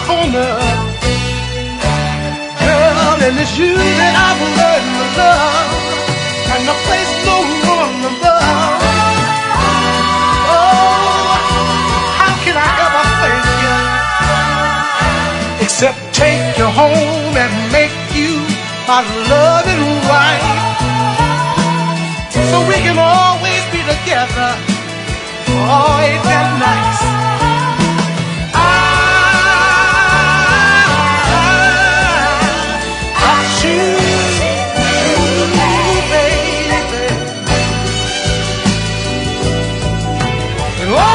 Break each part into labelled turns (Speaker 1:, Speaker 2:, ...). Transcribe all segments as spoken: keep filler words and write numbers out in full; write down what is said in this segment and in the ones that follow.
Speaker 1: corner. Girl, and it's you that I've learned to love, and the place no one above. Oh, how can I ever thank you, except take you home and make you my loving wife, so we can always be together. Oh, ain't that nice? I, I choose you, baby. And oh,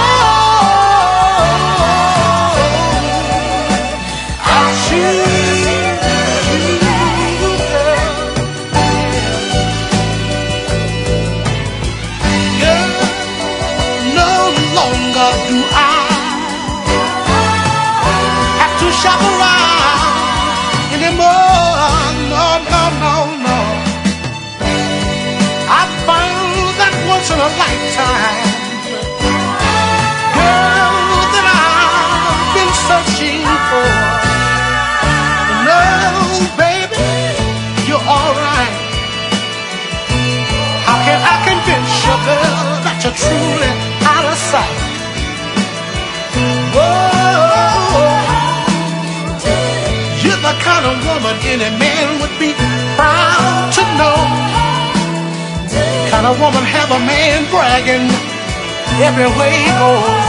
Speaker 1: I choose you, girl. Girl, no longer do I have to shop around anymore. No, no, no, no. I found that once in a lifetime girl that I've been searching for. No, baby, you're alright. How can I convince you, girl, that you're truly out of sight? Whoa, you're the kind of woman any man would be proud to know. Kind of woman have a man bragging everywhere he goes.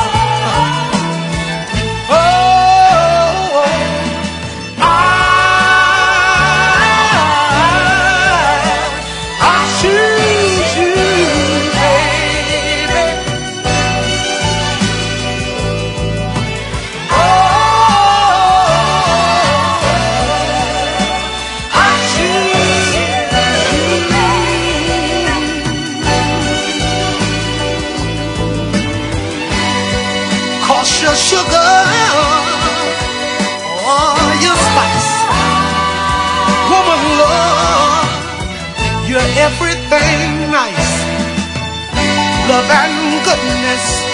Speaker 1: Oh, I, I choose you, baby. Cause your sugar, oh, your spice, woman love, you're everything nice, love and goodness.